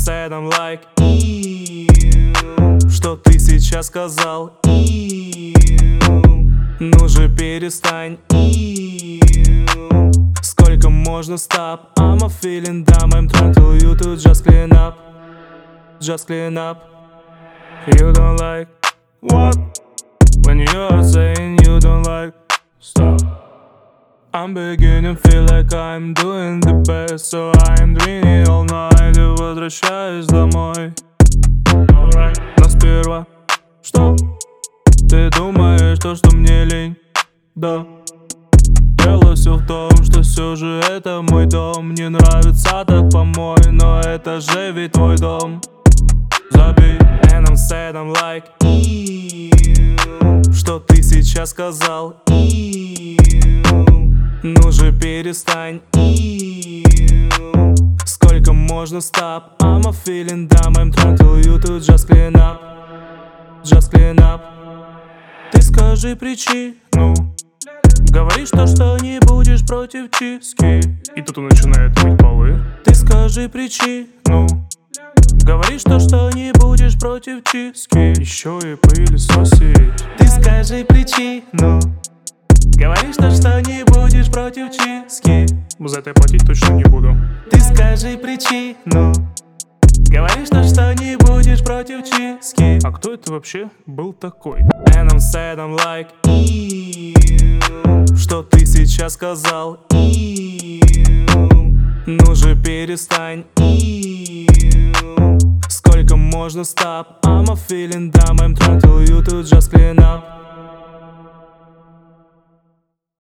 said I'm like что ты сейчас сказал? Ну же перестань. Сколько можно stop? I'm a feeling dumb, I'm trying to you to just clean up. Just clean up. You don't like what? When you're saying you don't like, stop. I'm beginning feel like I'm doing the best, so I'm dreaming all night и возвращаюсь домой. Alright. Но сперва, что? Ты думаешь, то, что мне лень? Да. Дело все в том, что все же это мой дом. Не нравится так помой, но это же ведь твой дом. Забей. And I'm sad, I'm like что ты сейчас сказал? Ну же перестань. Сколько можно stop? I'm a feeling dumb, I'm trying to you to just clean up. Just clean up. Ты скажи причину. Говоришь то, что не будешь против чистки. И тут он начинает мыть полы. Ты скажи причину. Говоришь то, что не будешь против чистки. Еще и пылесосить. Ты скажи причину. Говоришь то, что не будешь против чистки. За это я платить точно не буду. Ты скажи причину. Говоришь то, что не будешь против чистки. А кто это вообще был такой? And I'm sad, I'm like что ты сейчас сказал? Ну же перестань. Сколько можно stop? I'm a feeling dumb, I'm trying to you to just clean up.